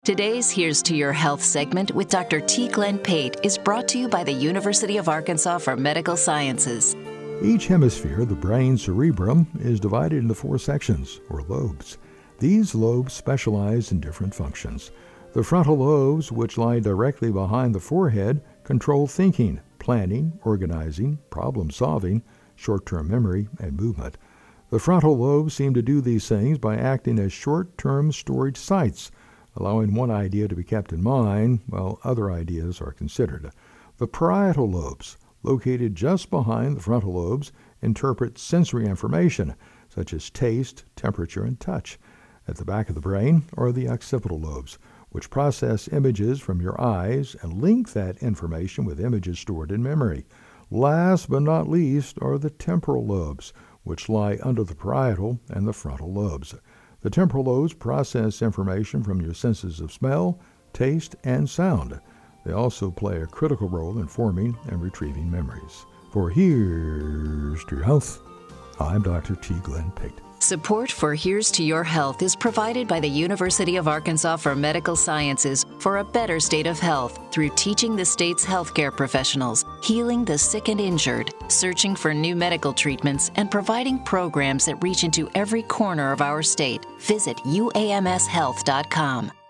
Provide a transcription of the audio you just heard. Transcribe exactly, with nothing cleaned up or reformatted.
Today's Here's to Your Health segment with Doctor T. Glenn Pate is brought to you by the University of Arkansas for Medical Sciences. Each hemisphere, the brain cerebrum, is divided into four sections, or lobes. These lobes specialize in different functions. The frontal lobes, which lie directly behind the forehead, control thinking, planning, organizing, problem-solving, short-term memory, and movement. The frontal lobes seem to do these things by acting as short-term storage sites, allowing one idea to be kept in mind while other ideas are considered. The parietal lobes, located just behind the frontal lobes, interpret sensory information, such as taste, temperature, and touch. At the back of the brain are the occipital lobes, which process images from your eyes and link that information with images stored in memory. Last but not least are the temporal lobes, which lie under the parietal and the frontal lobes. The temporal lobes process information from your senses of smell, taste, and sound. They also play a critical role in forming and retrieving memories. For Here's to Your Health, I'm Doctor T. Glenn Pate. Support for Here's to Your Health is provided by the University of Arkansas for Medical Sciences for a better state of health through teaching the state's healthcare professionals, healing the sick and injured, searching for new medical treatments, and providing programs that reach into every corner of our state. Visit U A M S health dot com.